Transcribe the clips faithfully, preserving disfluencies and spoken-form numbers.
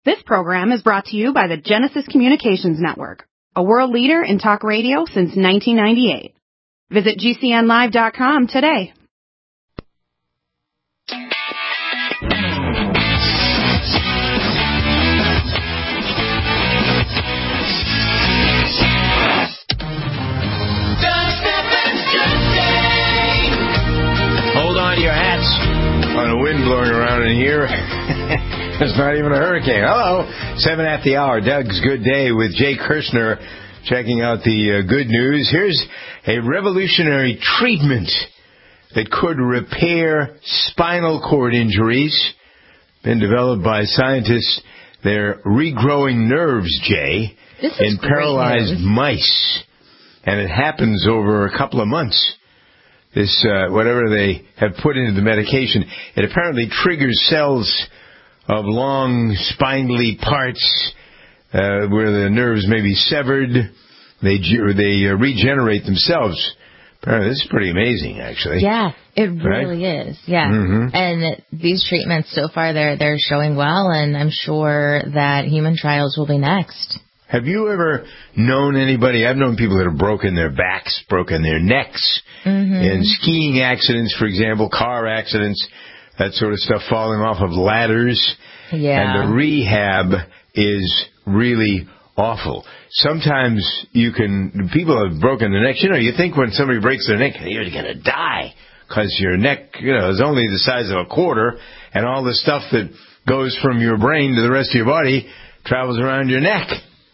This program is brought to you by the Genesis Communications Network, a world leader in talk radio since nineteen ninety-eight. Visit G C N live dot com today. Hold on to your hats. On a wind blowing around in here. It's not even a hurricane. Hello. Seven at the hour. Doug's Good Day with Jay Kirshner checking out the uh, good news. Here's a revolutionary treatment that could repair spinal cord injuries. Been developed by scientists. They're regrowing nerves, Jay, in paralyzed mice. And it happens over a couple of months. This, uh, whatever they have put into the medication, it apparently triggers cells of long spindly parts uh, where the nerves may be severed. They they uh, regenerate themselves. Apparently, this is pretty amazing, actually. Yeah, it really right? is. Yeah, mm-hmm. And these treatments so far they're they're showing well, and I'm sure that human trials will be next. Have you ever known anybody? I've known people that have broken their backs, broken their necks, mm-hmm. in skiing accidents, for example, car accidents, that sort of stuff, falling off of ladders. Yeah. And the rehab is really awful. Sometimes you can, people have broken their necks. You know, you think when somebody breaks their neck, you're going to die because your neck, you know, is only the size of a quarter, and all the stuff that goes from your brain to the rest of your body travels around your neck.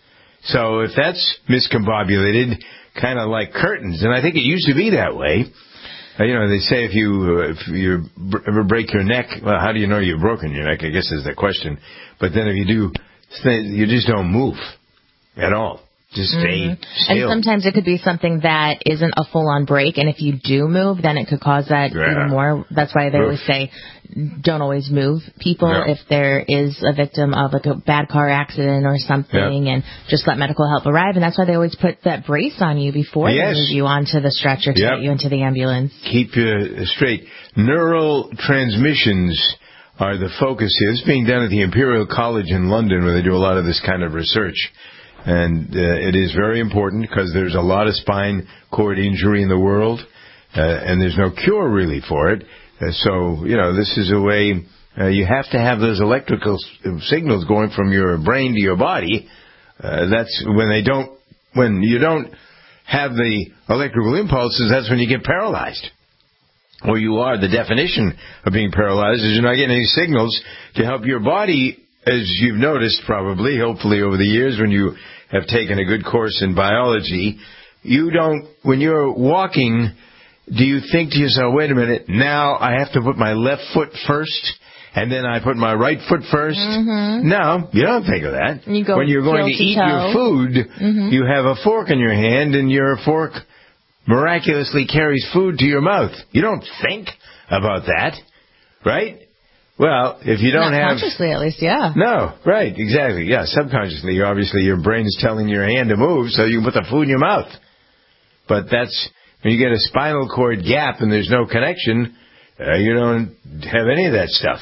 So if that's miscombobulated, kind of like curtains, and I think it used to be that way. Uh, you know, they say if you uh, if you b- ever break your neck, well, how do you know you've broken your neck? I guess is the question. But then if you do, you just don't move at all. Just stay mm-hmm. still. And sometimes it could be something that isn't a full-on break, and if you do move, then it could cause that yeah. even more. That's why they Oof. always say don't always move people no. if there is a victim of like a bad car accident or something, yep. and just let medical help arrive. And that's why they always put that brace on you before yes. they move you onto the stretcher to yep. get you into the ambulance. Keep you straight. Neural transmissions are the focus here. This is being done at the Imperial College in London, where they do a lot of this kind of research. And uh, it is very important because there's a lot of spine cord injury in the world, uh, and there's no cure really for it. Uh, so, you know, this is a way uh, you have to have those electrical s- signals going from your brain to your body. Uh, that's when they don't, when you don't have the electrical impulses, that's when you get paralyzed. Or you are. The definition of being paralyzed is you're not getting any signals to help your body. As you've noticed probably, hopefully over the years when you have taken a good course in biology, you don't, when you're walking, do you think to yourself, wait a minute, now I have to put my left foot first, and then I put my right foot first? Mm-hmm. No, you don't think of that. You go when you're going to eat toe. your food, mm-hmm. you have a fork in your hand, and your fork miraculously carries food to your mouth. You don't think about that, right? Well, if you don't Not have... consciously, at least, yeah. No, right, exactly. Yeah, subconsciously, obviously, your brain is telling your hand to move so you can put the food in your mouth. But that's... When you get a spinal cord gap and there's no connection, uh, you don't have any of that stuff.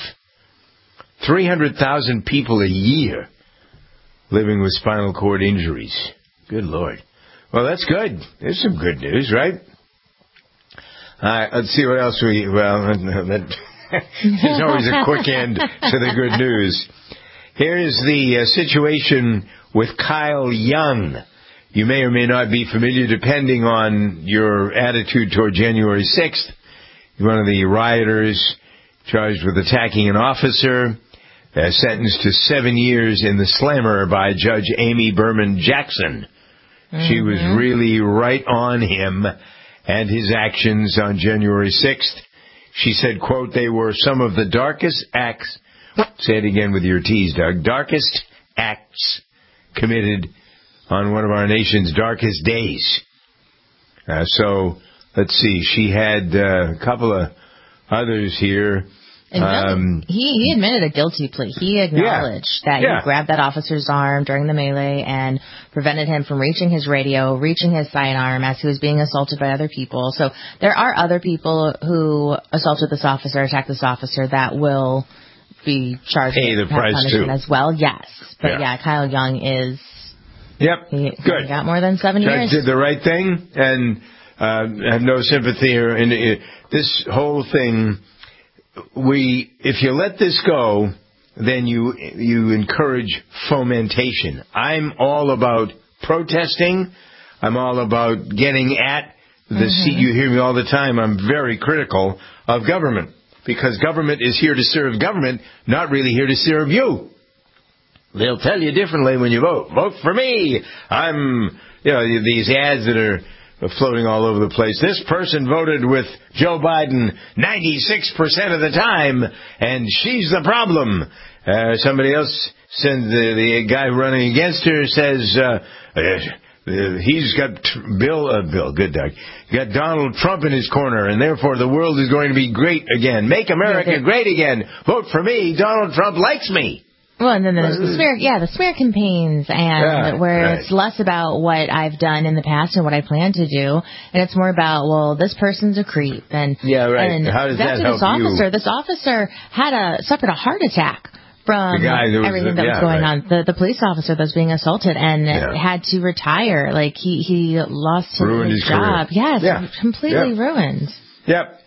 three hundred thousand people a year living with spinal cord injuries. Good Lord. Well, that's good. There's some good news, right? All right, let's see what else we... Well, that... There's always a quick end to the good news. Here's the uh, situation with Kyle Young. You may or may not be familiar, depending on your attitude toward January sixth. One of the rioters charged with attacking an officer, uh, sentenced to seven years in the slammer by Judge Amy Berman Jackson. Mm-hmm. She was really right on him and his actions on January sixth. She said, quote, they were some of the darkest acts, say it again with your T's, Doug, darkest acts committed on one of our nation's darkest days. Uh, so, let's see, she had uh, a couple of others here. Um, he, he admitted a guilty plea. He acknowledged yeah, that yeah. he grabbed that officer's arm during the melee and prevented him from reaching his radio, reaching his sidearm as he was being assaulted by other people. So there are other people who assaulted this officer, attacked this officer, that will be charged Pay with the price punishment too. as well. Yes, but yeah, yeah Kyle Young is. Yep, he, good. He got more than seven Judge years. Did the right thing, and uh, have no sympathy or in uh, this whole thing. We, if you let this go, then you you encourage fomentation. I'm all about protesting. I'm all about getting at the mm-hmm. seat. You hear me all the time. I'm very critical of government because government is here to serve government, not really here to serve you. They'll tell you differently when you vote. Vote for me. I'm, you know, these ads that are floating all over the place. This person voted with Joe Biden ninety-six percent of the time, and she's the problem. Uh, somebody else sends the, the guy running against her says, uh, uh, he's got Bill, uh, Bill, good Doug, got Donald Trump in his corner, and therefore the world is going to be great again. Make America yeah, great again. Vote for me. Donald Trump likes me. Well, and then there's the smear, yeah, the smear campaigns, and yeah, where right. it's less about what I've done in the past and what I plan to do, and it's more about, well, this person's a creep, and yeah, right. And how does that help this officer, you? This officer had a suffered a heart attack from the guy who was, everything that yeah, was going right. on. The the police officer that was being assaulted and yeah. had to retire. Like he he lost his, ruined his his job. Career. Yes, yeah. completely yep. ruined. Yep.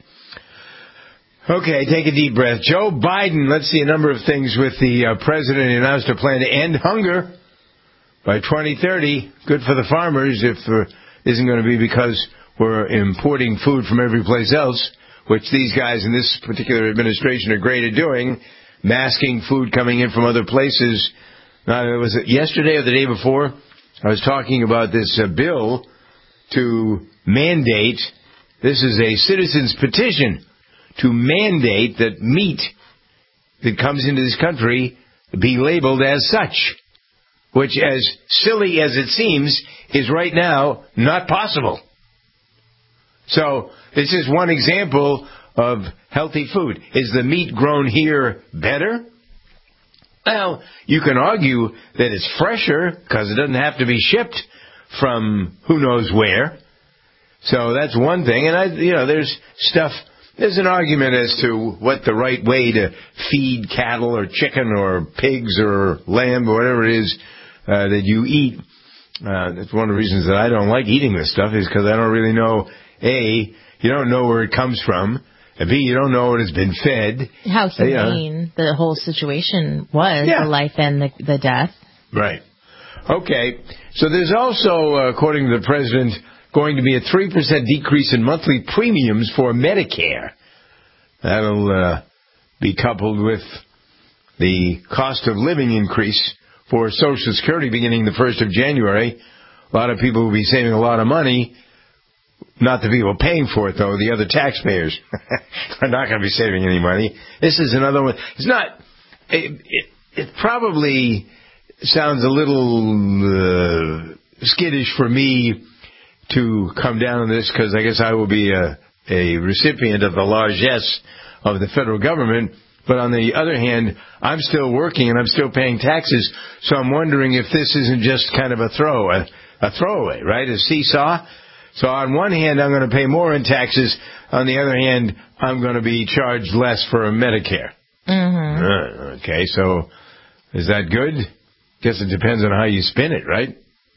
Okay, take a deep breath. Joe Biden, let's see a number of things with the uh, president. He announced a plan to end hunger by twenty thirty. Good for the farmers if it uh, isn't going to be because we're importing food from every place else, which these guys in this particular administration are great at doing, masking food coming in from other places. Now, was it yesterday or the day before? I was talking about this uh, bill to mandate, this is a citizen's petition, to mandate that meat that comes into this country be labeled as such, which, as silly as it seems, is right now not possible. So this is one example of healthy food. Is the meat grown here better? Well, you can argue that it's fresher because it doesn't have to be shipped from who knows where. So that's one thing. And, I, you know, there's stuff... There's an argument as to what the right way to feed cattle or chicken or pigs or lamb or whatever it is uh, that you eat. Uh, that's one of the reasons that I don't like eating this stuff is because I don't really know, A, you don't know where it comes from, and B, you don't know what it's been fed. How humane uh, the whole situation was, yeah. the life and the, the death. Right. Okay. So there's also, uh, according to the president, going to be a three percent decrease in monthly premiums for Medicare. That'll uh, be coupled with the cost of living increase for Social Security beginning the first of January. A lot of people will be saving a lot of money. Not the people paying for it, though. The other taxpayers are not going to be saving any money. This is another one. It's not... It, it, it probably sounds a little uh, skittish for me to come down on this because I guess I will be a, a recipient of the largesse of the federal government. But on the other hand, I'm still working and I'm still paying taxes. So I'm wondering if this isn't just kind of a throw, a, a throwaway, right? A seesaw. So on one hand, I'm going to pay more in taxes. On the other hand, I'm going to be charged less for Medicare. Mm-hmm. Uh, okay, so is that good? Guess it depends on how you spin it, right?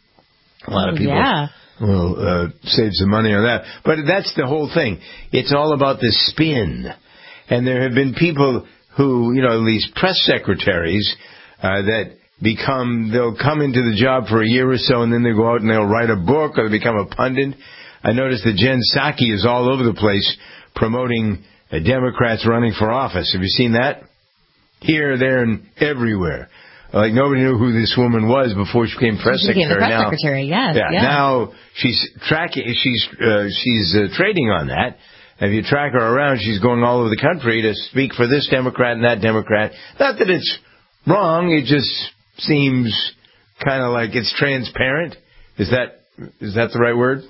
A lot of people... Yeah. Well, uh, save some money on that. But that's the whole thing. It's all about the spin. And there have been people who, you know, these press secretaries uh, that become, they'll come into the job for a year or so and then they go out and they'll write a book or they become a pundit. I noticed that Jen Psaki is all over the place promoting uh, Democrats running for office. Have you seen that? Here, there, and everywhere. Like, nobody knew who this woman was before she became press she secretary. Became the press now, secretary, yes. Yeah, yeah. Now she's tracking, she's, uh, she's uh, trading on that. If you track her around, she's going all over the country to speak for this Democrat and that Democrat. Not that it's wrong, it just seems kind of like it's transparent. Is that, is that the right word?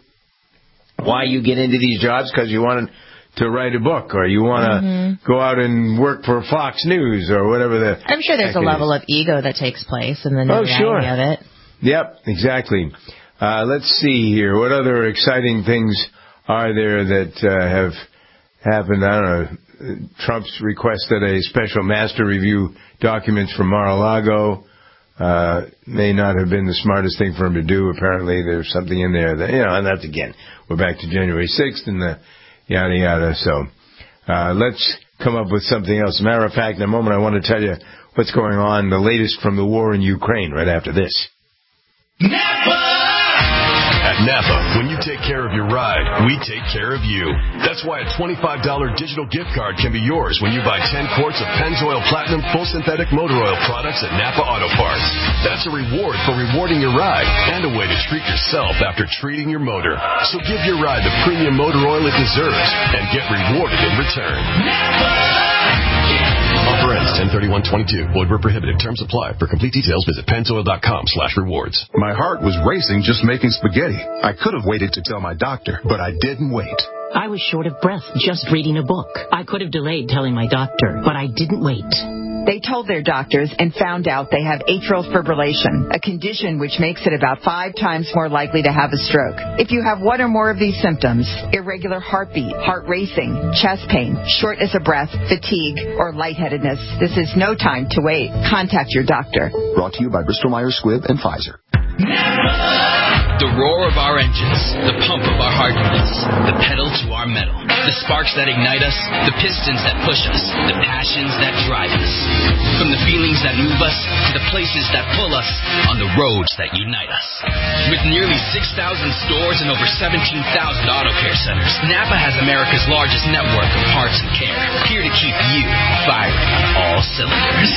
Why you get into these jobs? Because you want to... to write a book, or you want to mm-hmm. go out and work for Fox News, or whatever the... I'm sure there's a level is. of ego that takes place in the oh, sure. of it. Yep, exactly. Uh, let's see here. What other exciting things are there that uh, have happened? I don't know. Trump's requested a special master review documents from Mar-a-Lago. Uh, may not have been the smartest thing for him to do. Apparently, there's something in there that, you know, and that's again, we're back to January sixth and the yada yada. So, uh, let's come up with something else. As a matter of fact, in a moment, I want to tell you what's going on, the latest from the war in Ukraine, right after this. Napa! At Napa, when you take care of your ride, we take care of you. That's why a twenty-five dollars digital gift card can be yours when you buy ten quarts of Pennzoil Platinum Full Synthetic Motor Oil products at Napa Auto Parts. That's a reward for rewarding your ride and a way to treat yourself after treating your motor. So give your ride the premium motor oil it deserves and get rewarded in return. Napa! Offer ends ten thirty-one twenty-two. Void where prohibited. Terms apply. For complete details, visit pennzoil.com slash rewards. My heart was racing just making spaghetti. I could have waited to tell my doctor, but I didn't wait. I was short of breath just reading a book. I could have delayed telling my doctor, but I didn't wait. They told their doctors and found out they have atrial fibrillation, a condition which makes it about five times more likely to have a stroke. If you have one or more of these symptoms, irregular heartbeat, heart racing, chest pain, shortness of breath, fatigue, or lightheadedness, this is no time to wait. Contact your doctor. Brought to you by Bristol Myers Squibb and Pfizer. The roar of our engines, the pump of our heartbeats, the pedal to our metal, the sparks that ignite us, the pistons that push us, the passions that drive us. From the feelings that move us to the places that pull us on the roads that unite us. With nearly six thousand stores and over seventeen thousand auto care centers, Napa has America's largest network of parts and care, here to keep you firing on all cylinders.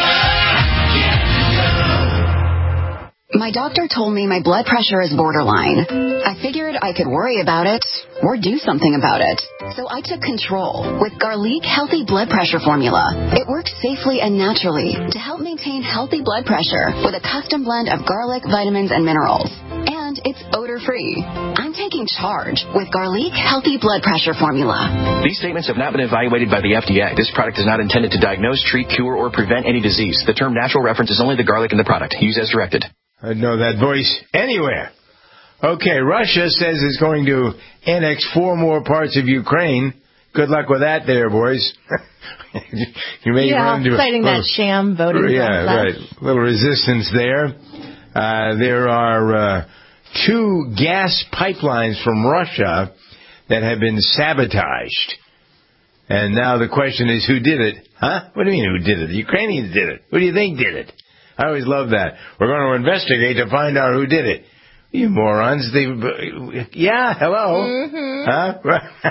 My doctor told me my blood pressure is borderline. I figured I could worry about it or do something about it. So I took control with Garlic Healthy Blood Pressure Formula. It works safely and naturally to help maintain healthy blood pressure with a custom blend of garlic, vitamins, and minerals. And it's odor-free. I'm taking charge with Garlic Healthy Blood Pressure Formula. These statements have not been evaluated by the F D A. This product is not intended to diagnose, treat, cure, or prevent any disease. The term natural reference is only the garlic in the product. Use as directed. I'd know that voice anywhere. Okay, Russia says it's going to annex four more parts of Ukraine. Good luck with that there, boys. you may yeah, run into citing little, that sham voting Yeah, process. right. Little resistance there. Uh, there are uh, two gas pipelines from Russia that have been sabotaged. And now the question is, who did it? Huh? What do you mean, who did it? The Ukrainians did it. Who do you think did it? I always love that. We're going to investigate to find out who did it. You morons. They, yeah, hello. Mm-hmm. Huh?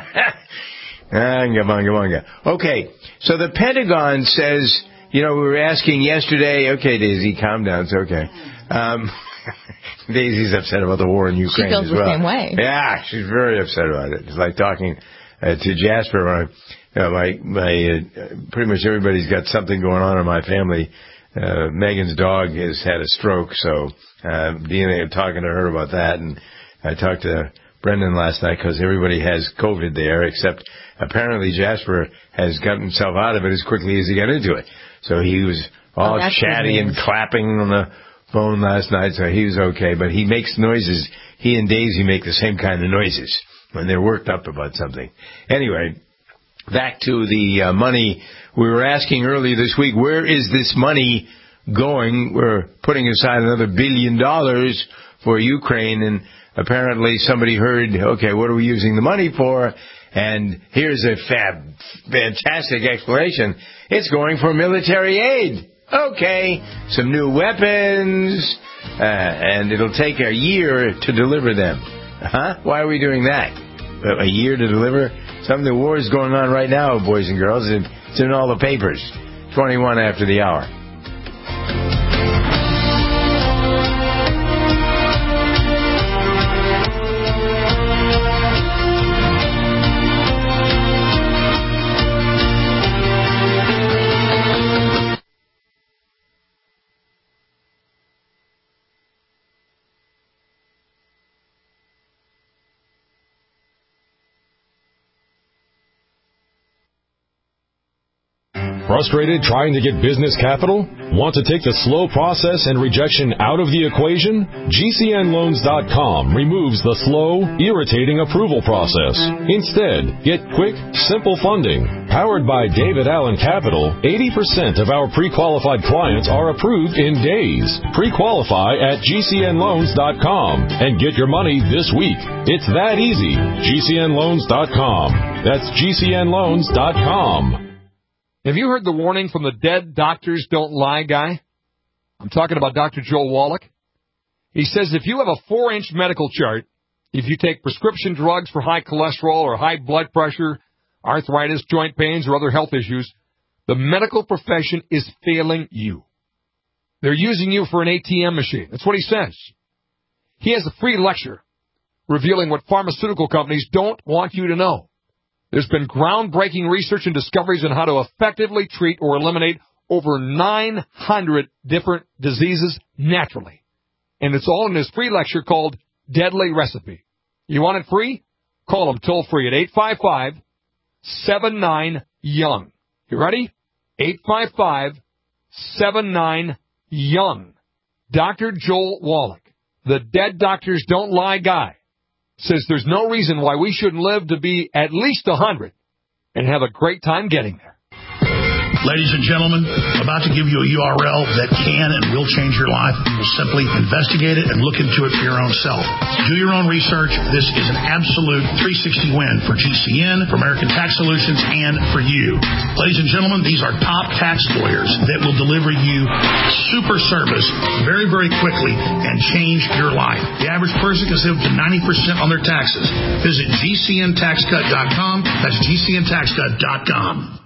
Okay, so the Pentagon says, you know, we were asking yesterday, okay, Daisy, calm down, it's okay. Um, Daisy's upset about the war in Ukraine as well. She feels the well. same way. Yeah, she's very upset about it. It's like talking uh, to Jasper. When I, you know, my, my, uh, pretty much everybody's got something going on in my family. Uh, Megan's dog has had a stroke, so uh, Dean and talking to her about that, and I talked to Brendan last night because everybody has COVID there, except apparently Jasper has gotten himself out of it as quickly as he got into it. So he was all oh, chatty and clapping on the phone last night, so he was okay. But he makes noises. He and Daisy make the same kind of noises when they're worked up about something. Anyway, back to the uh, money. We were asking earlier this week, where is this money going? We're putting aside another billion dollars for Ukraine, and apparently somebody heard, okay, what are we using the money for? And here's a fab, fantastic explanation. It's going for military aid. Okay, some new weapons, uh, and it'll take a year to deliver them. Huh? Why are we doing that? A year to deliver? Some of the war is going on right now, boys and girls. It's in all the papers. twenty-one after the hour. Frustrated trying to get business capital? Want to take the slow process and rejection out of the equation? G C N loans dot com removes the slow, irritating approval process. Instead, get quick, simple funding. Powered by David Allen Capital, eighty percent of our pre-qualified clients are approved in days. Pre-qualify at G C N loans dot com and get your money this week. It's that easy. G C N loans dot com. That's G C N loans dot com. Have you heard the warning from the dead doctors don't lie guy? I'm talking about Doctor Joel Wallach. He says if you have a four-inch medical chart, if you take prescription drugs for high cholesterol or high blood pressure, arthritis, joint pains, or other health issues, the medical profession is failing you. They're using you for an A T M machine. That's what he says. He has a free lecture revealing what pharmaceutical companies don't want you to know. There's been groundbreaking research and discoveries on how to effectively treat or eliminate over nine hundred different diseases naturally. And it's all in his free lecture called Deadly Recipe. You want it free? Call him toll free at eight five five, seven nine, young. You ready? eight five five, seven nine, young. Doctor Joel Wallach, the dead doctors don't lie guy, says there's no reason why we shouldn't live to be at least one hundred and have a great time getting there. Ladies and gentlemen, I'm about to give you a U R L that can and will change your life. You will simply investigate it and look into it for your own self. Do your own research. This is an absolute three sixty win for G C N, for American Tax Solutions, and for you. Ladies and gentlemen, these are top tax lawyers that will deliver you super service very, very quickly and change your life. The average person can save up to ninety percent on their taxes. Visit G C N tax cut dot com. That's G C N tax cut dot com.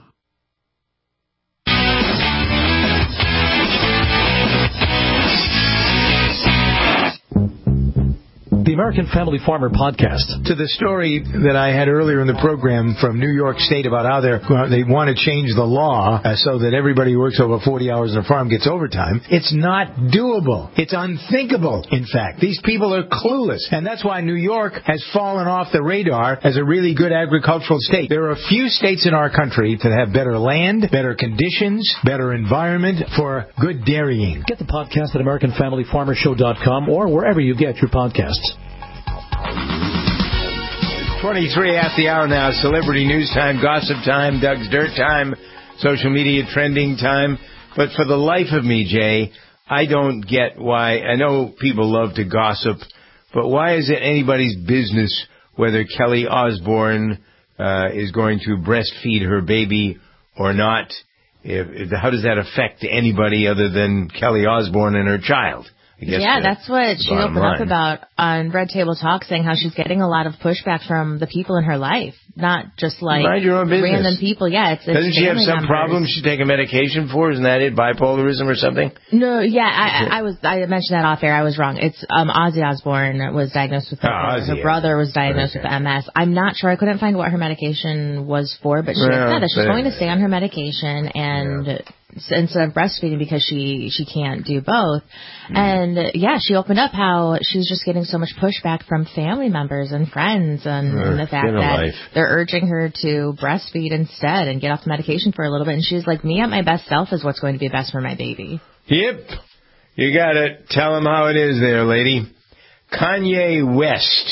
The American Family Farmer Podcast. To the story that I had earlier in the program from New York State about how they're, they want to change the law uh, so that everybody who works over forty hours on a farm gets overtime. It's not doable. It's unthinkable, in fact. These people are clueless. And that's why New York has fallen off the radar as a really good agricultural state. There are a few states in our country that have better land, better conditions, better environment for good dairying. Get the podcast at American Family Farmer Show dot com or wherever you get your podcasts. twenty-three at the hour now. Celebrity news time, gossip time, Doug's Dirt time, social media trending time. But for the life of me, Jay, I don't get why. I know people love to gossip, but why is it anybody's business whether Kelly Osbourne uh, is going to breastfeed her baby or not? If, if, how does that affect anybody other than Kelly Osbourne and her child? Yeah, that's what she opened up about on Red Table Talk, saying how she's getting a lot of pushback from the people in her life, not just like Mind your own business. Random people. Yeah, it's, it's Doesn't she have some members. problem she's taking medication for? Isn't that it? Bipolarism or something? No, yeah, I, I was I mentioned that off air. I was wrong. It's um, Ozzy Osbourne was diagnosed with. Oh, Ozzy, her yeah. brother was diagnosed okay. with M S. I'm not sure. I couldn't find what her medication was for, but she well, said that she's going to stay on her medication and. Yeah. Instead of breastfeeding because she she can't do both. Mm. And yeah, she opened up how she's just getting so much pushback from family members and friends and, uh, and the fact that life. They're urging her to breastfeed instead and get off the medication for a little bit. And she's like, me at my best self is what's going to be best for my baby. Yep. You got it. Tell them how it is there, lady. Kanye West.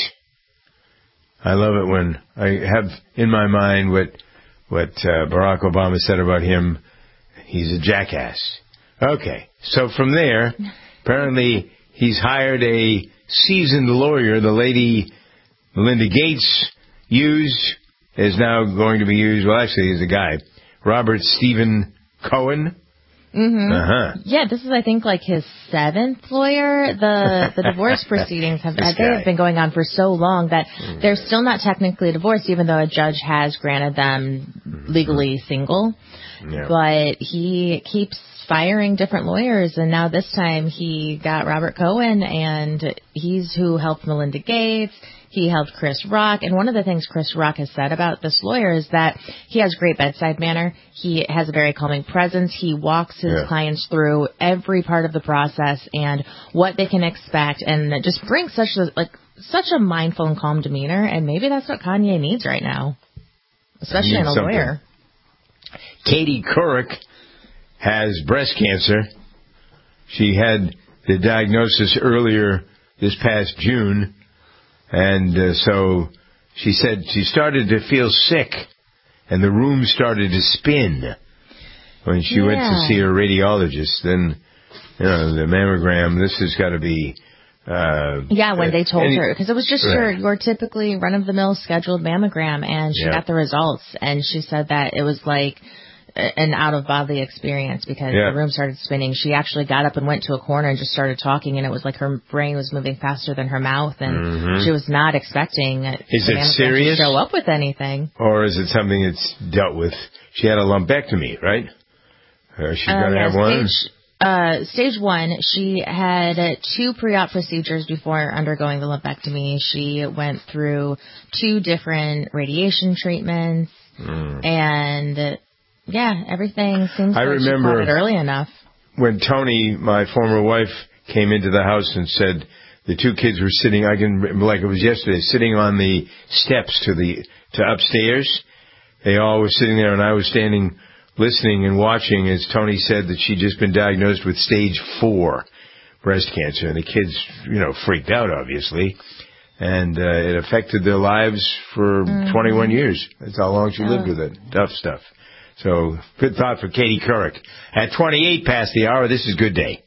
I love it when I have in my mind what, what uh, Barack Obama said about him. He's a jackass. Okay, so from there, apparently he's hired a seasoned lawyer. The lady Melinda Gates used is now going to be used. Well, actually, he's a guy, Robert Stephen Cohen. Mm-hmm. Uh-huh. Yeah, this is, I think, like his seventh lawyer. The the divorce proceedings have they have been going on for so long that mm-hmm. they're still not technically divorced, even though a judge has granted them mm-hmm. legally single. Yeah. But he keeps firing different lawyers, and now this time he got Robert Cohen, and he's who helped Melinda Gates. He helped Chris Rock, and one of the things Chris Rock has said about this lawyer is that he has great bedside manner. He has a very calming presence. He walks his yeah. clients through every part of the process and what they can expect, and it just brings such a like such a mindful and calm demeanor. And maybe that's what Kanye needs right now, especially in a something. lawyer. Katie Couric has breast cancer. She had the diagnosis earlier this past June, and uh, so she said she started to feel sick, and the room started to spin when she yeah. went to see her radiologist. Then, you know, the mammogram, this has got to be... Uh, yeah, when they told any, her, because it was just right. your, your typically run-of-the-mill scheduled mammogram, and she yeah. got the results, and she said that it was like an out-of-body experience because yeah. the room started spinning. She actually got up and went to a corner and just started talking, and it was like her brain was moving faster than her mouth, and mm-hmm. she was not expecting is the it serious? to show up with anything. Or is it something that's dealt with? She had a lumpectomy, right? Or she's uh, going to yeah, have one? Stage, uh, stage one, she had two pre-op procedures before undergoing the lumpectomy. She went through two different radiation treatments, mm. and... yeah, everything seems I like remember she caught it early enough. When Tony, my former wife, came into the house and said the two kids were sitting, I can like it was yesterday, sitting on the steps to the to upstairs. They all were sitting there, and I was standing listening and watching as Tony said that she'd just been diagnosed with stage four breast cancer, and the kids, you know, freaked out, obviously. And uh, it affected their lives for mm-hmm. twenty-one years. That's how long she oh. lived with it. Tough stuff. So, good thought for Katie Couric. At twenty-eight past the hour, this is Good Day.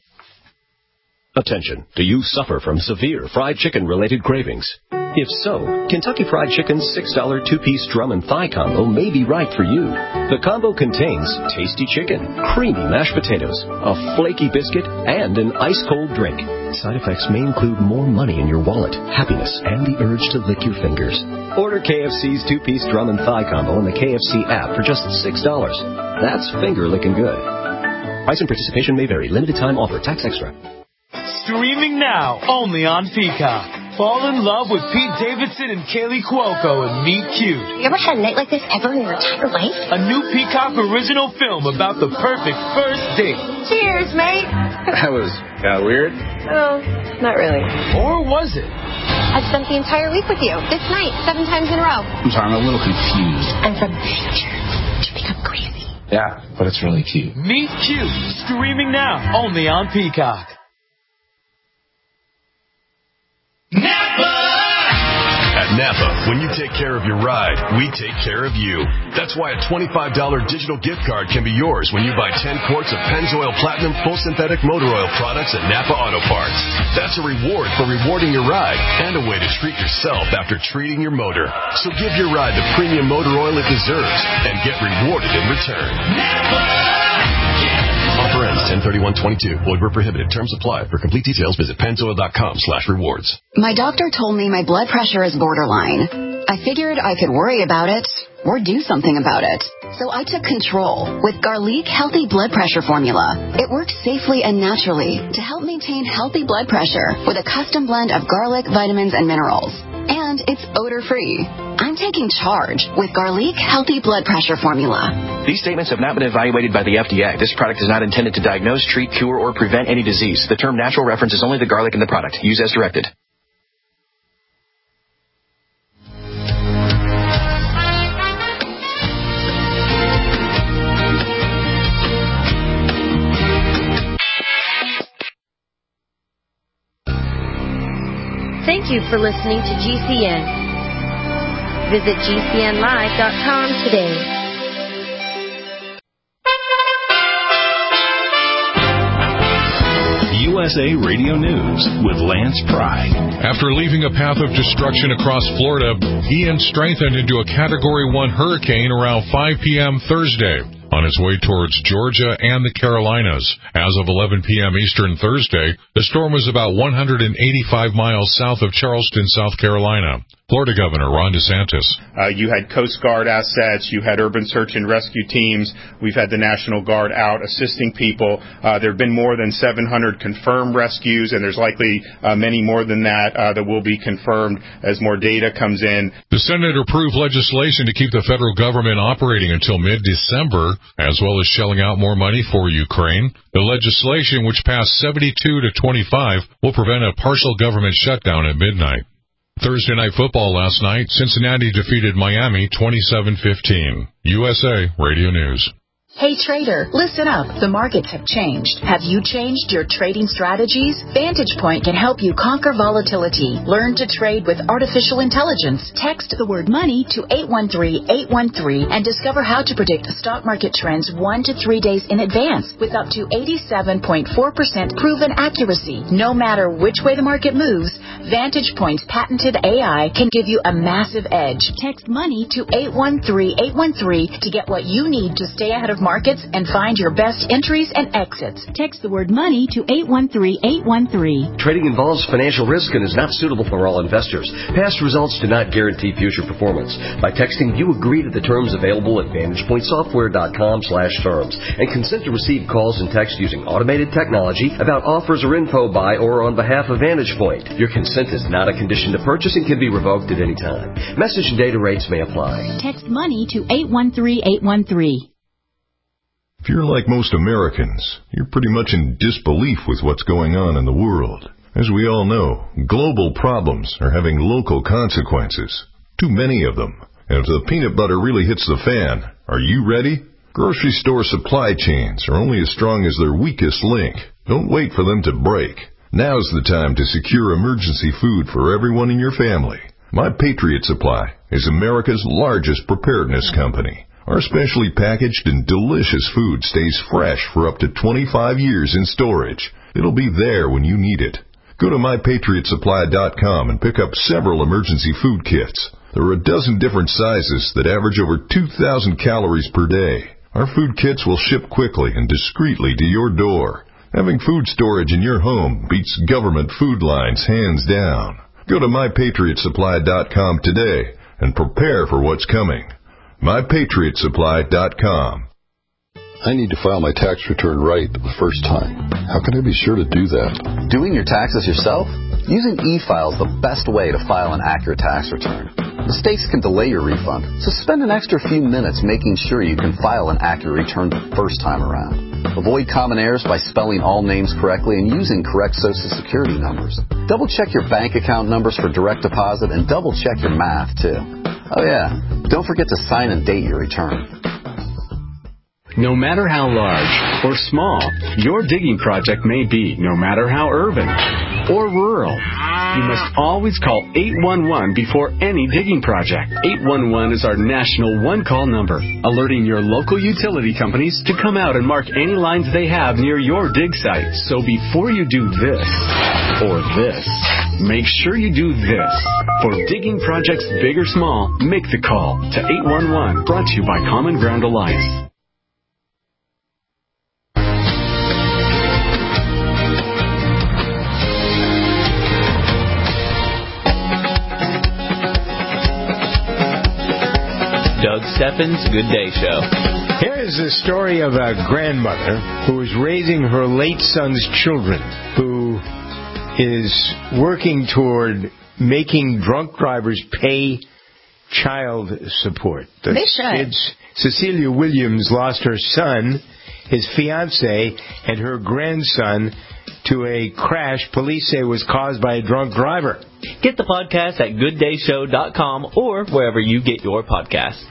Attention. Do you suffer from severe fried chicken-related cravings? If so, Kentucky Fried Chicken's six dollar two-piece drum and thigh combo may be right for you. The combo contains tasty chicken, creamy mashed potatoes, a flaky biscuit, and an ice-cold drink. Side effects may include more money in your wallet, happiness, and the urge to lick your fingers. Order K F C's two-piece drum and thigh combo in the K F C app for just six dollars. That's finger-licking good. Price and participation may vary. Limited time offer. Tax extra. Streaming now, only on Peacock. Fall in love with Pete Davidson and Kaylee Cuoco in Meet Cute. You ever had a night like this ever in your entire life? A new Peacock original film about the perfect first date. Cheers, mate. That was kind of weird. Oh, not really. Or was it? I've spent the entire week with you. This night, seven times in a row. I'm sorry, I'm a little confused. I'm from the future. Did you think I'm crazy? Yeah, but it's really cute. Meet Cute. Streaming now, only on Peacock. Napa! At Napa, when you take care of your ride, we take care of you. That's why a twenty-five dollars digital gift card can be yours when you buy ten quarts of Pennzoil Platinum Full Synthetic Motor Oil products at Napa Auto Parts. That's a reward for rewarding your ride and a way to treat yourself after treating your motor. So give your ride the premium motor oil it deserves and get rewarded in return. Napa! Offer ends ten thirty-one twenty-two. Void where prohibited. Terms apply. For complete details, visit pennzoil.com slash rewards. My doctor told me my blood pressure is borderline. I figured I could worry about it or do something about it. So I took control with Garlic Healthy Blood Pressure Formula. It works safely and naturally to help maintain healthy blood pressure with a custom blend of garlic, vitamins, and minerals. And it's odor-free. I'm taking charge with Garlic Healthy Blood Pressure Formula. These statements have not been evaluated by the F D A. This product is not intended to diagnose, treat, cure, or prevent any disease. The term natural references only the garlic in the product. Use as directed. Thank you for listening to G C N. Visit G C N live dot com today. U S A Radio News with Lance Pride. After leaving a path of destruction across Florida, Ian strengthened into a Category one hurricane around five p.m. Thursday on its way towards Georgia and the Carolinas. As of eleven p.m. Eastern Thursday, the storm was about one hundred eighty-five miles south of Charleston, South Carolina. Florida Governor Ron DeSantis. Uh, you had Coast Guard assets. You had urban search and rescue teams. We've had the National Guard out assisting people. Uh, there have been more than seven hundred confirmed rescues, and there's likely uh, many more than that uh, that will be confirmed as more data comes in. The Senate approved legislation to keep the federal government operating until mid-December, as well as shelling out more money for Ukraine. The legislation, which passed seventy-two to twenty-five, will prevent a partial government shutdown at midnight. Thursday Night Football last night, Cincinnati defeated Miami twenty-seven fifteen. U S A Radio News. Hey trader, listen up. The markets have changed. Have you changed your trading strategies? Vantage Point can help you conquer volatility. Learn to trade with artificial intelligence. Text the word money to eight one three, eight one three and discover how to predict stock market trends one to three days in advance with up to eighty-seven point four percent proven accuracy. No matter which way the market moves, Vantage Point's patented A I can give you a massive edge. Text money to eight one three, eight one three to get what you need to stay ahead of markets and find your best entries and exits. Text the word money to eight one three, eight one three. Trading involves financial risk and is not suitable for all investors. Past results do not guarantee future performance. By texting, you agree to the terms available at vantage point software dot com slash terms and consent to receive calls and text using automated technology about offers or info by or on behalf of Vantage Point. Your consent is not a condition to purchase and can be revoked at any time. Message and data rates may apply. Text money to eight one three, eight one three. If you're like most Americans, you're pretty much in disbelief with what's going on in the world. As we all know, global problems are having local consequences. Too many of them. And if the peanut butter really hits the fan, are you ready? Grocery store supply chains are only as strong as their weakest link. Don't wait for them to break. Now's the time to secure emergency food for everyone in your family. My Patriot Supply is America's largest preparedness company. Our specially packaged and delicious food stays fresh for up to twenty-five years in storage. It'll be there when you need it. Go to my patriot supply dot com and pick up several emergency food kits. There are a dozen different sizes that average over two thousand calories per day. Our food kits will ship quickly and discreetly to your door. Having food storage in your home beats government food lines hands down. Go to my patriot supply dot com today and prepare for what's coming. my patriot supply dot com. I need to file my tax return right the first time. How can I be sure to do that? Doing your taxes yourself? Using e-file is the best way to file an accurate tax return. Mistakes can delay your refund, so spend an extra few minutes making sure you can file an accurate return the first time around. Avoid common errors by spelling all names correctly and using correct Social Security numbers. Double-check your bank account numbers for direct deposit and double-check your math, too. Oh yeah, don't forget to sign and date your return. No matter how large or small your digging project may be, no matter how urban or rural, you must always call eight one one before any digging project. eight one one is our national one-call number, alerting your local utility companies to come out and mark any lines they have near your dig site. So before you do this or this, make sure you do this. For digging projects big or small, make the call to eight one one, brought to you by Common Ground Alliance. Doug Steffens' Good Day Show. Here is the story of a grandmother who is raising her late son's children, who is working toward making drunk drivers pay child support. The they should. Kids, Cecilia Williams lost her son, his fiancée, and her grandson to a crash police say was caused by a drunk driver. Get the podcast at good day show dot com or wherever you get your podcasts.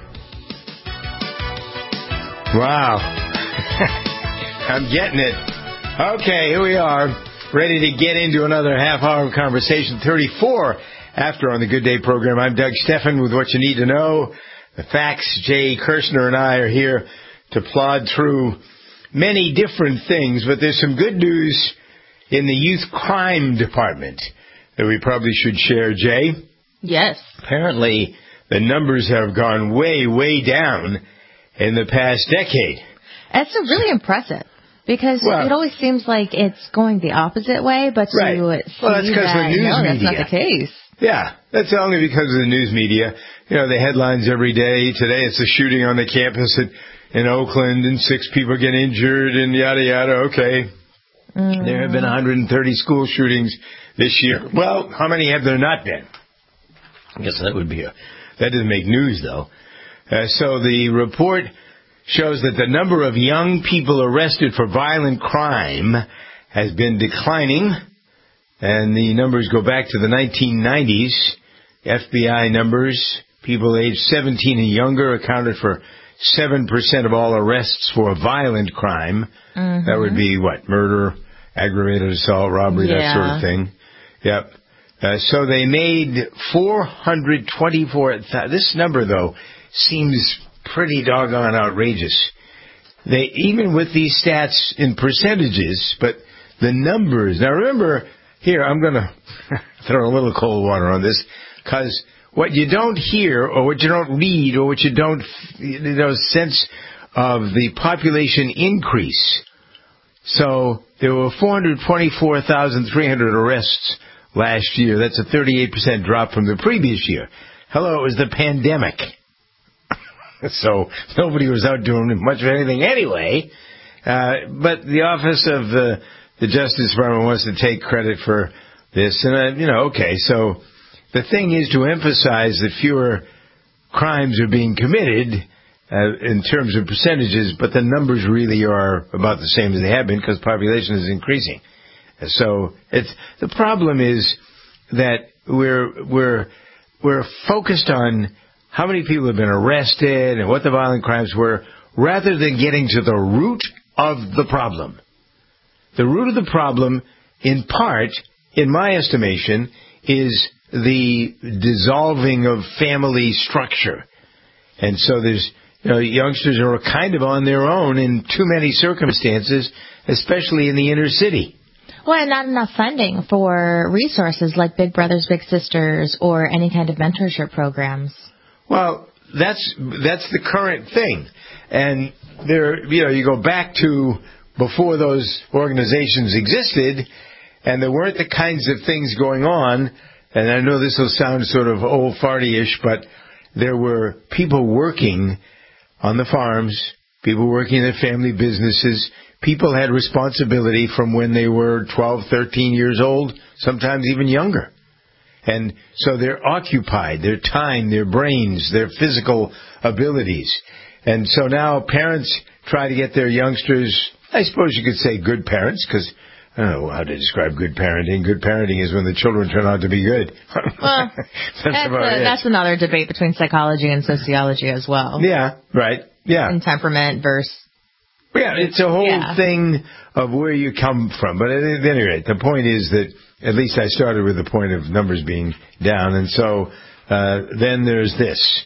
Wow. I'm getting it. Okay, here we are, ready to get into another half-hour conversation. thirty-four after on the Good Day program. I'm Doug Steffen with what you need to know. The facts. Jay Kirshner and I are here to plod through many different things, but there's some good news in the youth crime department that we probably should share, Jay. Yes. Apparently, the numbers have gone way, way down in the past decade. That's really impressive because well, it always seems like it's going the opposite way, but right. to well, see that's because that, the news no, media. that's not the case. Yeah, that's only because of the news media. You know, the headlines every day. Today it's a shooting on the campus at, in Oakland and six people get injured and yada, yada. Okay. Mm. There have been one hundred thirty school shootings this year. Well, how many have there not been? I guess that would be a... That doesn't make news, though. Uh, so the report shows that the number of young people arrested for violent crime has been declining, and the numbers go back to the nineteen nineties. F B I numbers, people aged seventeen and younger accounted for seven percent of all arrests for violent crime. Mm-hmm. That would be, what, murder, aggravated assault, robbery, yeah. that sort of thing. Yep. Uh, so they made four hundred twenty-four thousand. This number, though, seems pretty doggone outrageous. They, even with these stats in percentages, but the numbers. Now, remember, here, I'm going to throw a little cold water on this, because what you don't hear, or what you don't read, or what you don't, you know, sense of the population increase. So there were four hundred twenty-four thousand three hundred arrests last year. That's a thirty-eight percent drop from the previous year. Hello, it was the pandemic. So nobody was out doing much of anything anyway. Uh, but the Office of the, the Justice Department wants to take credit for this. And, uh, you know, okay, so the thing is to emphasize that fewer crimes are being committed uh, in terms of percentages, but the numbers really are about the same as they have been because population is increasing. So it's the problem is that we're we're we're focused on how many people have been arrested and what the violent crimes were, rather than getting to the root of the problem. The root of the problem, in part, in my estimation, is the dissolving of family structure. And so there's, you know, youngsters are kind of on their own in too many circumstances, especially in the inner city. Well, and not enough funding for resources like Big Brothers Big Sisters or any kind of mentorship programs. Well, that's that's the current thing. And there, you know, you go back to before those organizations existed, and there weren't the kinds of things going on. And I know this will sound sort of old farty-ish, but there were people working on the farms, people working in their family businesses. People had responsibility from when they were twelve, thirteen years old, sometimes even younger. And so they're occupied, their time, their brains, their physical abilities. And so now parents try to get their youngsters, I suppose you could say good parents, because I don't know how to describe good parenting. Good parenting is when the children turn out to be good. Well, that's, that's, a, that's another debate between psychology and sociology as well. Yeah, right, yeah. And temperament versus... Yeah, it's a whole yeah. thing of where you come from. But at any rate, the point is that at least I started with the point of numbers being down. And so uh, then there's this.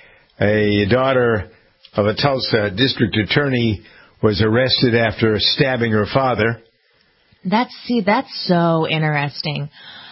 A daughter of a Tulsa district attorney was arrested after stabbing her father. That's, see, that's so interesting.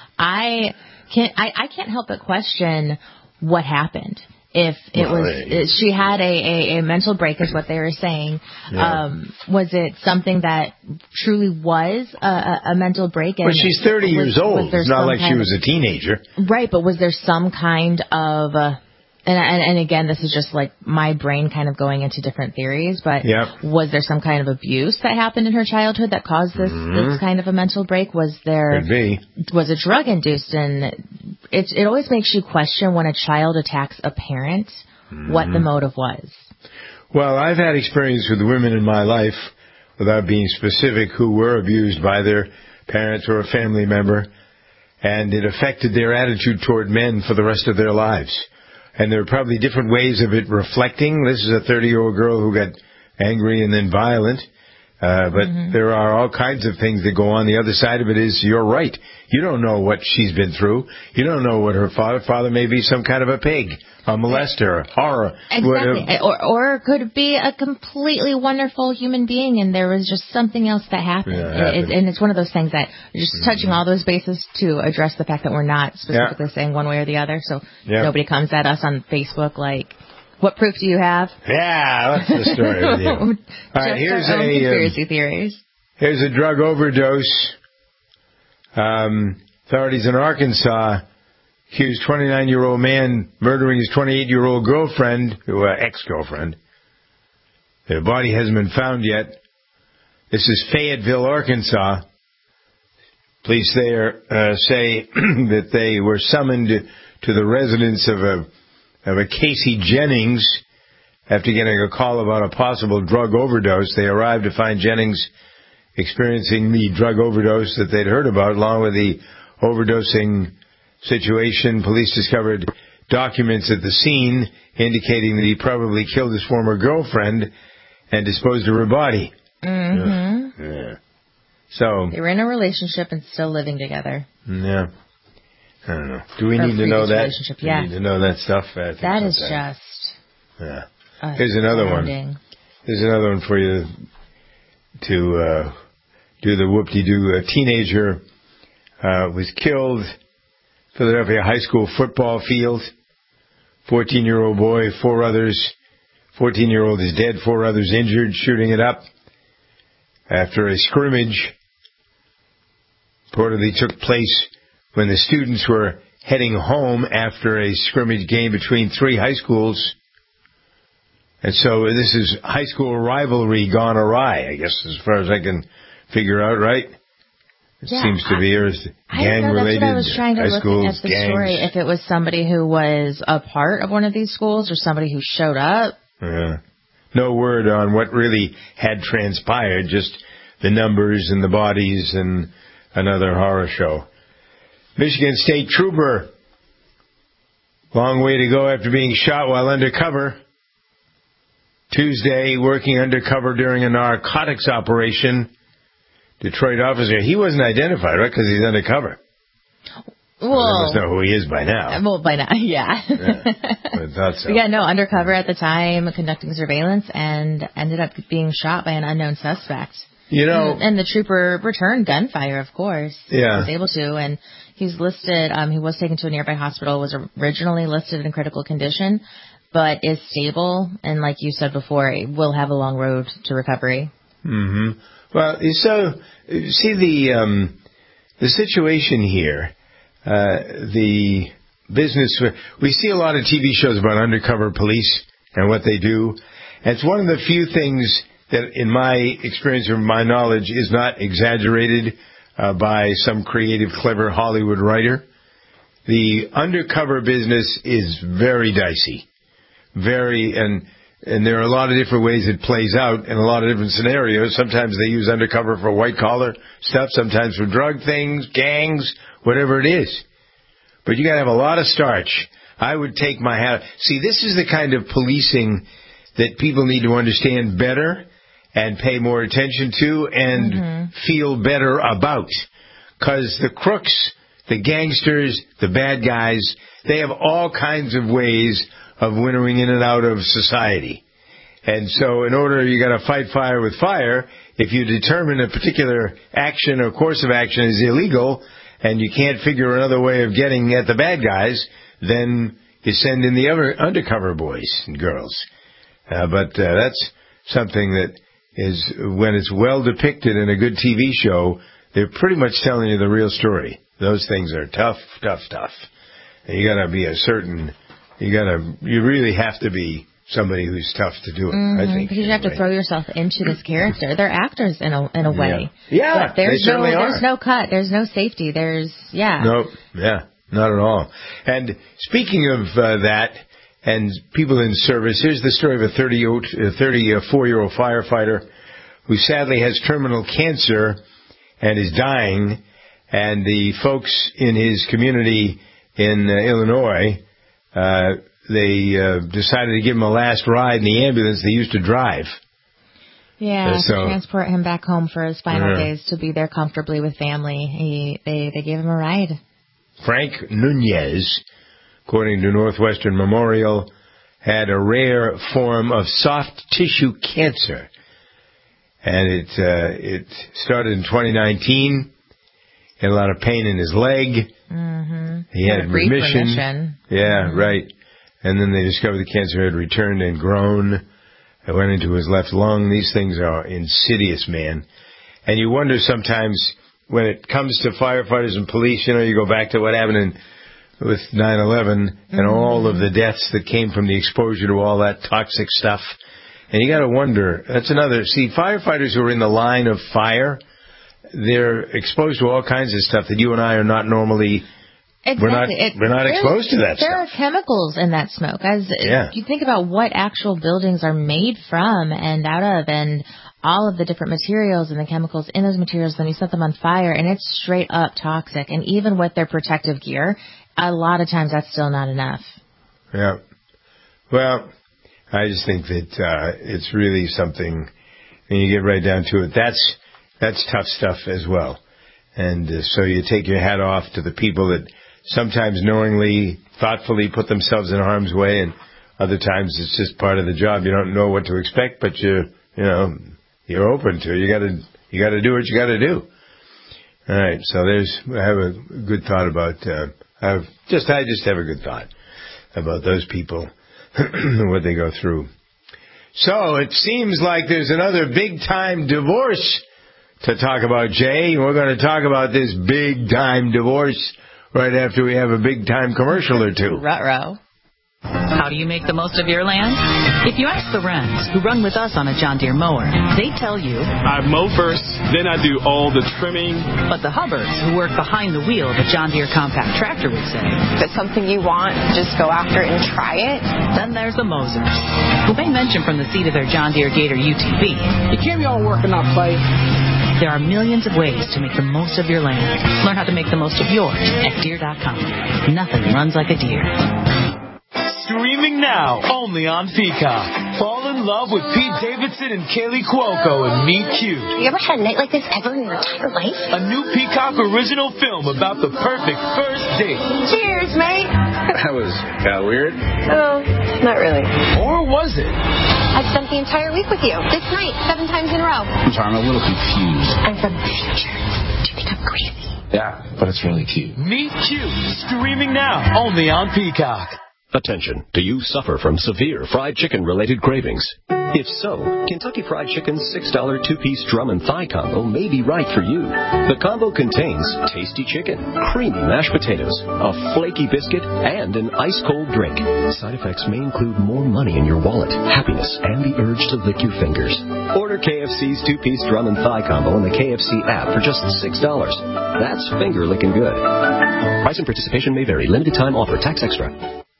I can't, I, I can't help but question what happened. If it well, was, she had a, a, a mental break is what they were saying. Yeah. Um, was it something that truly was a, a mental break? And well, she's thirty was, years old. It's not like she was a teenager. Right, but was there some kind of, uh, and, and, and again, this is just like my brain kind of going into different theories, but yep. was there some kind of abuse that happened in her childhood that caused this, mm-hmm. this kind of a mental break? Was there, Could be. was it drug induced? And it, it always makes you question when a child attacks a parent, mm-hmm. what the motive was. Well, I've had experience with women in my life, without being specific, who were abused by their parents or a family member, and it affected their attitude toward men for the rest of their lives. And there are probably different ways of it reflecting. This is a thirty-year-old girl who got angry and then violent. Uh, but mm-hmm. there are all kinds of things that go on. The other side of it is, you're right. You don't know what she's been through. You don't know what her father, father may be some kind of a pig, a molester, horror. Exactly. Or, or it could be a completely wonderful human being and there was just something else that happened. Yeah, happened. It, and it's one of those things that you're just mm-hmm. touching all those bases to address the fact that we're not specifically yeah. saying one way or the other. So yeah. nobody comes at us on Facebook like, what proof do you have? Yeah, that's the story with you. All right, here's a conspiracy um, theories. Here's a drug overdose. Um, authorities in Arkansas accused twenty-nine-year-old man murdering his twenty-eight-year-old girlfriend, or uh, ex-girlfriend. Their body hasn't been found yet. This is Fayetteville, Arkansas. Police there uh, say that they were summoned to the residence of a of a Casey Jennings after getting a call about a possible drug overdose. They arrived to find Jennings experiencing the drug overdose that they'd heard about. Along with the overdosing situation, police discovered documents at the scene indicating that he probably killed his former girlfriend and disposed of her body. Mm-hmm. Yeah. yeah. So they were in a relationship and still living together. Yeah. I don't know. Do we or need to know that? Do yeah. we need to know that stuff? I think that is that. just... Yeah. Here's another one. Here's another one for you to uh, do the whoop-de-doo. A teenager uh, was killed Philadelphia high school football field. fourteen-year-old boy, four others. fourteen-year-old is dead, four others injured, shooting it up after a scrimmage reportedly took place when the students were heading home after a scrimmage game between three high schools. And so this is high school rivalry gone awry, I guess, as far as I can figure out, right? It yeah, seems to be gang-related. That's what I was trying to high look schools, at the gangs. story, if it was somebody who was a part of one of these schools or somebody who showed up. Yeah. No word on what really had transpired, just the numbers and the bodies and another horror show. Michigan State trooper, long way to go after being shot while undercover. Tuesday, working undercover during a narcotics operation. Detroit officer, he wasn't identified, right, because he's undercover. Well, I must know who he is by now. Well, by now, yeah. yeah I thought so. Yeah, no, undercover at the time, conducting surveillance, and ended up being shot by an unknown suspect. You know, and, and the trooper returned gunfire, of course. Yeah, he was able to, and he's listed. Um, he was taken to a nearby hospital. Was originally listed in critical condition, but is stable, and like you said before, will have a long road to recovery. Mm-hmm. Well, so see the um, the situation here. Uh, the business, we see a lot of T V shows about undercover police and what they do. And it's one of the few things that, in my experience or my knowledge, is not exaggerated uh, by some creative, clever Hollywood writer. The undercover business is very dicey, very, and and there are a lot of different ways it plays out in a lot of different scenarios. Sometimes they use undercover for white-collar stuff, sometimes for drug things, gangs, whatever it is. But you got to have a lot of starch. I would take my hat. See, this is the kind of policing that people need to understand better and pay more attention to and mm-hmm. feel better about. Because the crooks, the gangsters, the bad guys, they have all kinds of ways of winnowing in and out of society. And so in order, you got to fight fire with fire. If you determine a particular action or course of action is illegal and you can't figure another way of getting at the bad guys, then you send in the other undercover boys and girls. Uh, but uh, that's something that is, when it's well depicted in a good T V show, they're pretty much telling you the real story. Those things are tough, tough, tough. And you got to be a certain... You gotta, you really have to be somebody who's tough to do it, mm-hmm. I think. Because you have to throw yourself into this character. They're actors in a in a way. Yeah, yeah but there's they certainly no, are. There's no cut. There's no safety. There's, yeah. Nope, yeah, not at all. And speaking of uh, that, and people in service, here's the story of a thirty-four-year-old firefighter who sadly has terminal cancer and is dying, and the folks in his community in uh, Illinois... Uh, they uh, decided to give him a last ride in the ambulance they used to drive. Yeah, uh, so, to transport him back home for his final uh, days to be there comfortably with family. He, they, they gave him a ride. Frank Nunez, according to Northwestern Memorial, had a rare form of soft tissue cancer. And it uh, it started in twenty nineteen. He had a lot of pain in his leg. Mm-hmm. He had, had remission. remission. Yeah, mm-hmm. right. And then they discovered the cancer had returned and grown. It went into his left lung. These things are insidious, man. And you wonder sometimes when it comes to firefighters and police, you know, you go back to what happened in, with nine eleven and mm-hmm. all of the deaths that came from the exposure to all that toxic stuff. And you got to wonder, that's another, see, firefighters who are in the line of fire, they're exposed to all kinds of stuff that you and I are not normally... Exactly. We're not, it, we're not exposed to that there stuff. There are chemicals in that smoke. As yeah. you think about what actual buildings are made from and out of, and all of the different materials and the chemicals in those materials, then you set them on fire, and it's straight up toxic. And even with their protective gear, a lot of times that's still not enough. Yeah. Well, I just think that uh, it's really something, when you get right down to it, that's that's tough stuff as well. And uh, so you take your hat off to the people that sometimes knowingly, thoughtfully put themselves in harm's way, and other times it's just part of the job. You don't know what to expect, but you you know you're open to it. You got to you got to do what you got to do. All right. So there's I have a good thought about. Uh, I have just I just have a good thought about those people, what they go through. So it seems like there's another big time divorce to talk about, Jay. We're going to talk about this big time divorce right after we have a big time commercial or two. Ruh-roh. How do you make the most of your land? If you ask the Wrens, who run with us on a John Deere mower, they tell you, I mow first, then I do all the trimming. But the Hubbards, who work behind the wheel of a John Deere compact tractor, would say, if it's something you want, just go after it and try it. Then there's the Mosers, who may mention from the seat of their John Deere Gator U T V, you can't be all work and not play. There are millions of ways to make the most of your land. Learn how to make the most of yours at Deere dot com. Nothing runs like a Deere. Streaming now, only on Peacock. Fall in love with Pete Davidson and Kaylee Cuoco and Meet Cute. You ever had a night like this ever in your entire life? A new Peacock original film about the perfect first date. Cheers, mate. That was kind of weird. Oh, not really. Or was it? I spent the entire week with you. This night, seven times in a row. I'm sorry, I'm a little confused. I'm from the future. Do you think I'm crazy? Yeah, but it's really cute. Meet Cute. Streaming now, only on Peacock. Attention, do you suffer from severe fried chicken-related cravings? If so, Kentucky Fried Chicken's six dollar two-piece drum and thigh combo may be right for you. The combo contains tasty chicken, creamy mashed potatoes, a flaky biscuit, and an ice-cold drink. Side effects may include more money in your wallet, happiness, and the urge to lick your fingers. Order K F C's two-piece drum and thigh combo in the K F C app for just six dollars. That's finger-licking good. Price and participation may vary. Limited time offer. Tax extra.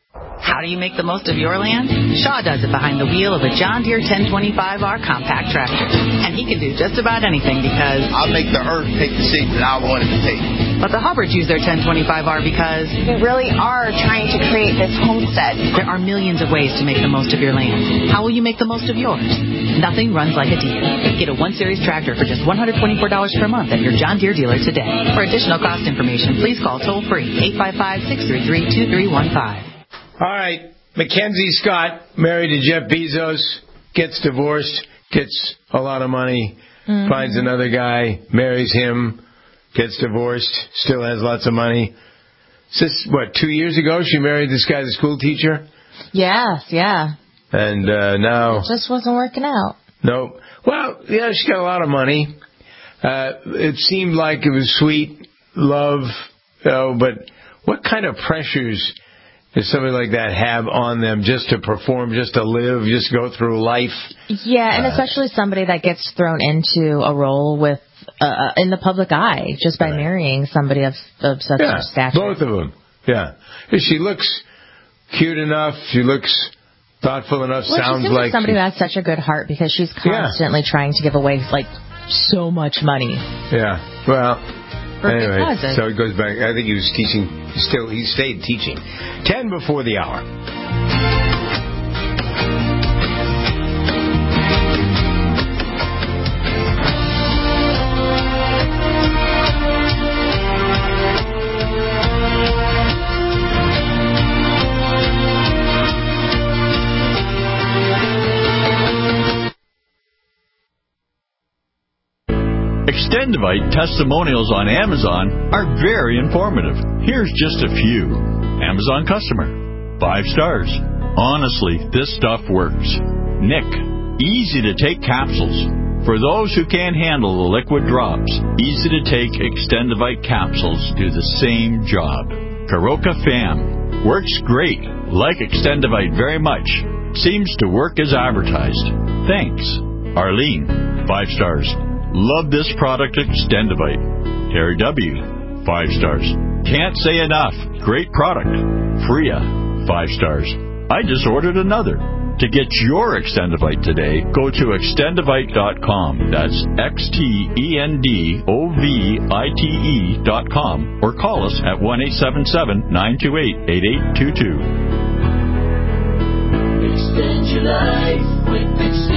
How do you make the most of your land? Shaw does it behind the wheel of a John Deere ten twenty-five R compact tractor. And he can do just about anything because I'll make the earth take the shape that I want it to take. But the Hubbards use their ten twenty-five R because we really are trying to create this homestead. There are millions of ways to make the most of your land. How will you make the most of yours? Nothing runs like a Deere. Get a one series tractor for just one hundred twenty-four dollars per month at your John Deere dealer today. For additional cost information, please call toll free eight five five, six three three, two three one five. All right, Mackenzie Scott, married to Jeff Bezos, gets divorced, gets a lot of money, mm-hmm. finds another guy, marries him, gets divorced, still has lots of money. Is this, what, two years ago she married this guy, the school teacher? Yes, yeah. And uh, now... It just wasn't working out. No. Well, yeah, she got a lot of money. Uh, it seemed like it was sweet, love, you know, but what kind of pressures... does somebody like that have on them just to perform, just to live, just go through life? Yeah, and uh, especially somebody that gets thrown into a role with uh, in the public eye just by right. marrying somebody of, of such yeah, stature. Both of them, yeah. She looks cute enough. She looks thoughtful enough. Well, sounds she seems like, like somebody who has such a good heart because she's constantly yeah. trying to give away like so much money. Yeah, well... Anyway, causes. So it goes back. I think he was teaching. Still, he stayed teaching. Ten before the hour. Extendivite testimonials on Amazon are very informative. Here's just a few. Amazon customer. Five stars. Honestly, this stuff works. Nick. Easy to take capsules. For those who can't handle the liquid drops, easy to take Extendivite capsules do the same job. Karoka Fam. Works great. Like Extendivite very much. Seems to work as advertised. Thanks. Arlene. Five stars. Love this product, Extendivite. Terry W. Five stars. Can't say enough. Great product. Freya. Five stars. I just ordered another. To get your Extendivite today, go to extendivite dot com. That's X T E N D O V I T E dot com. Or call us at one eight seven seven, nine two eight, eight eight two two. Extend your life with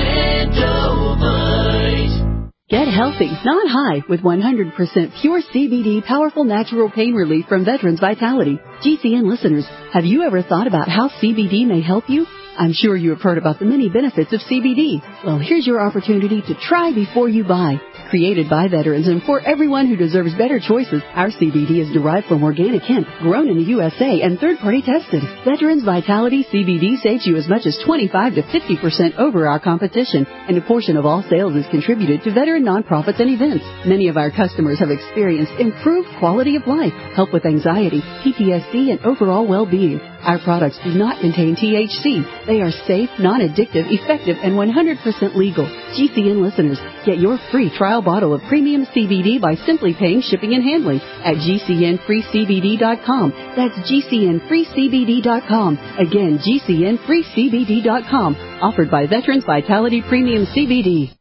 Extendovite. Get healthy, not high, with one hundred percent pure C B D powerful natural pain relief from Veterans Vitality. G C N listeners, have you ever thought about how C B D may help you? I'm sure you have heard about the many benefits of C B D. Well, here's your opportunity to try before you buy. Created by veterans and for everyone who deserves better choices, our C B D is derived from organic hemp, grown in the U S A, and third-party tested. Veterans Vitality C B D saves you as much as twenty-five to fifty percent over our competition, and a portion of all sales is contributed to veteran nonprofits and events. Many of our customers have experienced improved quality of life, help with anxiety, P T S D, and overall well-being. Our products do not contain T H C. They are safe, non-addictive, effective, and one hundred percent legal. G C N listeners, get your free trial bottle of premium C B D by simply paying shipping and handling at G C N free C B D dot com. That's G C N free C B D dot com. Again, G C N free C B D dot com. Offered by Veterans Vitality Premium C B D.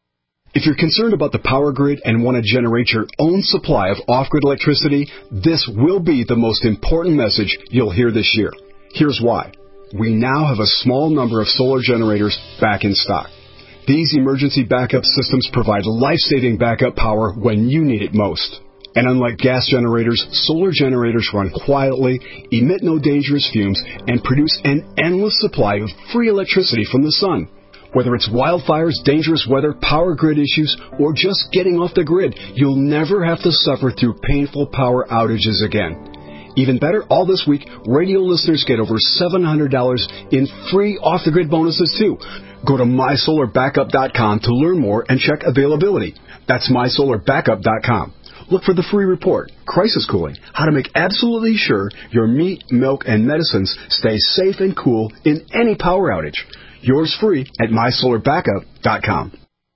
If you're concerned about the power grid and want to generate your own supply of off-grid electricity, this will be the most important message you'll hear this year. Here's why. We now have a small number of solar generators back in stock. These emergency backup systems provide life-saving backup power when you need it most. And unlike gas generators, solar generators run quietly, emit no dangerous fumes, and produce an endless supply of free electricity from the sun. Whether it's wildfires, dangerous weather, power grid issues, or just getting off the grid, you'll never have to suffer through painful power outages again. Even better, all this week, radio listeners get over seven hundred dollars in free off-the-grid bonuses, too. Go to my solar backup dot com to learn more and check availability. That's my solar backup dot com. Look for the free report, Crisis Cooling, how to make absolutely sure your meat, milk, and medicines stay safe and cool in any power outage. Yours free at my solar backup dot com.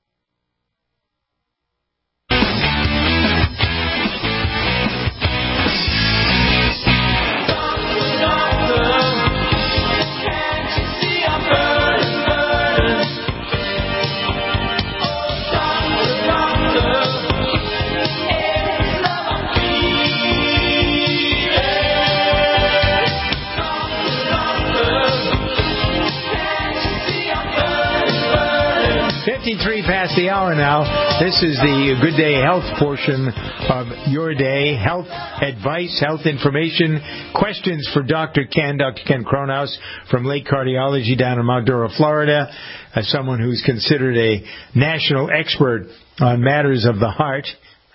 fifty-three past the hour now. This is the Good Day Health portion of your day. Health advice, health information, questions for Doctor Ken, Doctor Ken Kronhaus from Lake Cardiology down in Mount Dora, Florida, as someone who's considered a national expert on matters of the heart.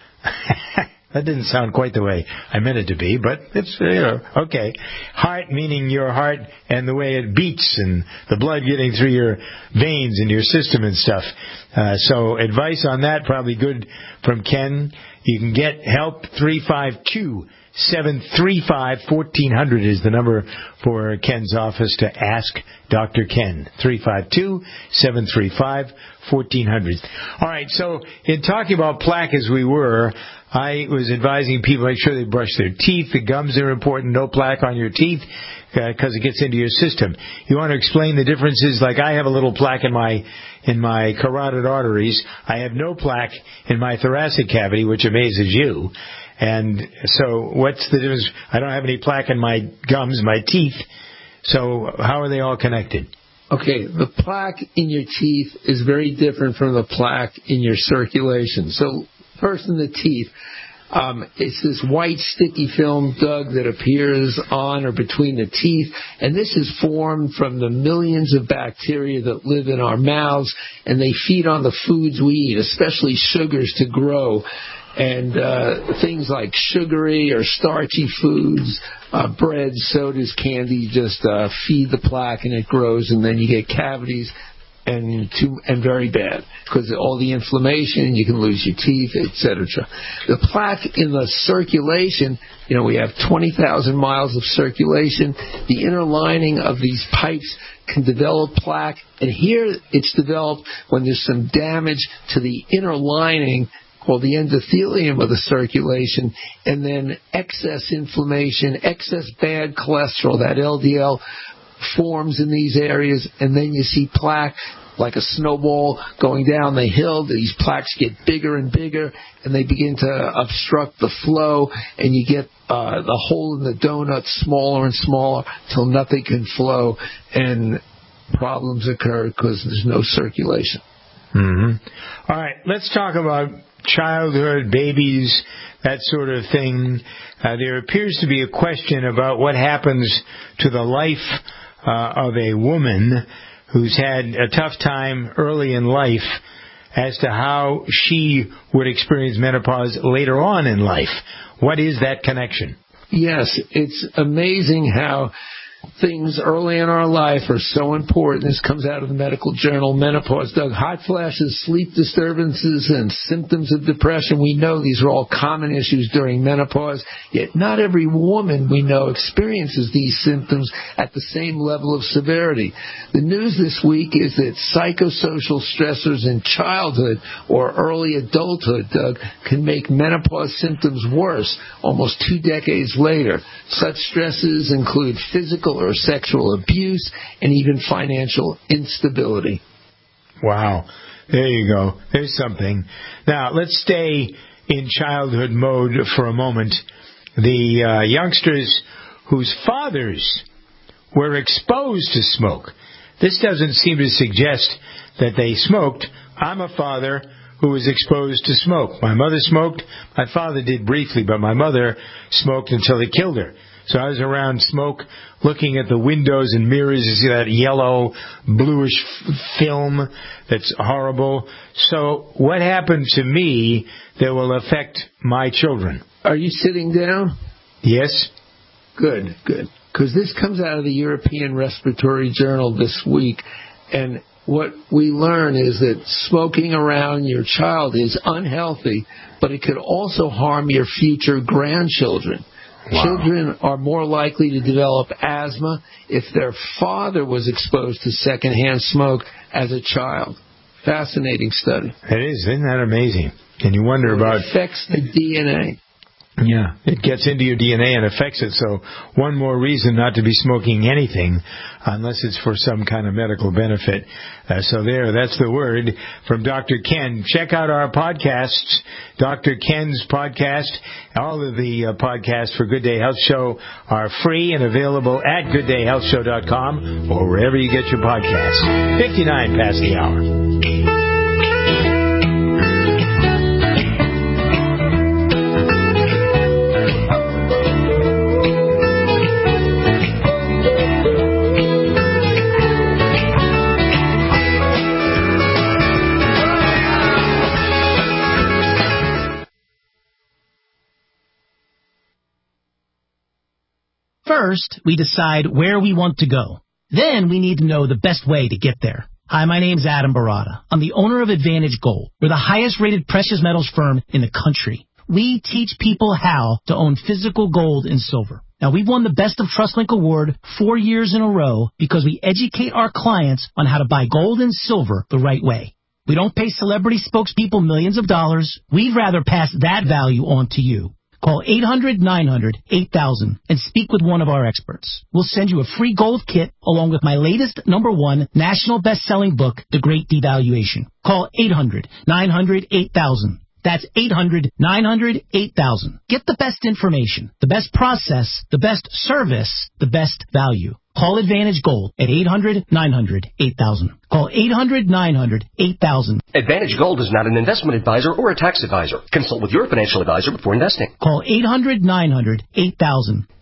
That didn't sound quite the way I meant it to be, but it's, you know, okay. Heart meaning your heart and the way it beats and the blood getting through your veins and your system and stuff. Uh, so advice on that, probably good from Ken. You can get help, three five two, seven three five, one four zero zero is the number for Ken's office to ask Doctor Ken. three five two, seven three five, one four zero zero. All right, so in talking about plaque as we were, I was advising people make sure they brush their teeth. The gums are important. No plaque on your teeth because uh, it gets into your system. You want to explain the differences? Like I have a little plaque in my in my carotid arteries. I have no plaque in my thoracic cavity, which amazes you. And so what's the difference? I don't have any plaque in my gums, my teeth. So how are they all connected? Okay, the plaque in your teeth is very different from the plaque in your circulation. So first in the teeth, um, it's this white sticky film, Doug, that appears on or between the teeth, and this is formed from the millions of bacteria that live in our mouths, and they feed on the foods we eat, especially sugars, to grow. And uh, things like sugary or starchy foods, uh, bread, sodas, candy, just uh, feed the plaque and it grows, and then you get cavities and too, and very bad because all the inflammation, you can lose your teeth, et cetera. The plaque in the circulation, you know, we have twenty thousand miles of circulation. The inner lining of these pipes can develop plaque, and here it's developed when there's some damage to the inner lining called the endothelium of the circulation, and then excess inflammation, excess bad cholesterol, that L D L, forms in these areas, and then you see plaque like a snowball going down the hill. These plaques get bigger and bigger, and they begin to obstruct the flow, and you get uh, the hole in the donut smaller and smaller till nothing can flow. And problems occur because there's no circulation. Mm-hmm. All right, let's talk about childhood, babies, that sort of thing. Uh, there appears to be a question about what happens to the life uh, of a woman who's had a tough time early in life as to how she would experience menopause later on in life. What is that connection? Yes, it's amazing how things early in our life are so important. This comes out of the medical journal Menopause. Doug, hot flashes, sleep disturbances, and symptoms of depression. We know these are all common issues during menopause, yet not every woman we know experiences these symptoms at the same level of severity. The news this week is that psychosocial stressors in childhood or early adulthood, Doug, can make menopause symptoms worse almost two decades later. Such stresses include physical or sexual abuse, and even financial instability. Wow. There you go. There's something. Now, let's stay in childhood mode for a moment. The uh, youngsters whose fathers were exposed to smoke. This doesn't seem to suggest that they smoked. I'm a father who was exposed to smoke. My mother smoked. My father did briefly, but my mother smoked until it killed her. So I was around smoke, looking at the windows and mirrors. You see that yellow, bluish f- film that's horrible. So what happened to me that will affect my children? Are you sitting down? Yes. Good, good. Because this comes out of the European Respiratory Journal this week, and what we learn is that smoking around your child is unhealthy, but it could also harm your future grandchildren. Wow. Children are more likely to develop asthma if their father was exposed to secondhand smoke as a child. Fascinating study. It is. Isn't that amazing? And you wonder it about... It affects the D N A. Yeah, it gets into your D N A and affects it. So one more reason not to be smoking anything unless it's for some kind of medical benefit. Uh, so there, that's the word from Doctor Ken. Check out our podcasts, Doctor Ken's podcast. All of the uh, podcasts for Good Day Health Show are free and available at good day health show dot com or wherever you get your podcasts. fifty-nine past the hour. First, we decide where we want to go. Then we need to know the best way to get there. Hi, my name's Adam Barada. I'm the owner of Advantage Gold. We're the highest rated precious metals firm in the country. We teach people how to own physical gold and silver. Now, we've won the Best of TrustLink Award four years in a row because we educate our clients on how to buy gold and silver the right way. We don't pay celebrity spokespeople millions of dollars. We'd rather pass that value on to you. Call eight hundred nine hundred eight thousand and speak with one of our experts. We'll send you a free gold kit along with my latest number one national best-selling book, The Great Devaluation. Call eight hundred nine hundred eight thousand. That's eight hundred nine hundred eight thousand. Get the best information, the best process, the best service, the best value. Call Advantage Gold at eight hundred nine hundred eight thousand. Call eight hundred nine hundred eight thousand. Advantage Gold is not an investment advisor or a tax advisor. Consult with your financial advisor before investing. Call eight hundred nine hundred eight thousand.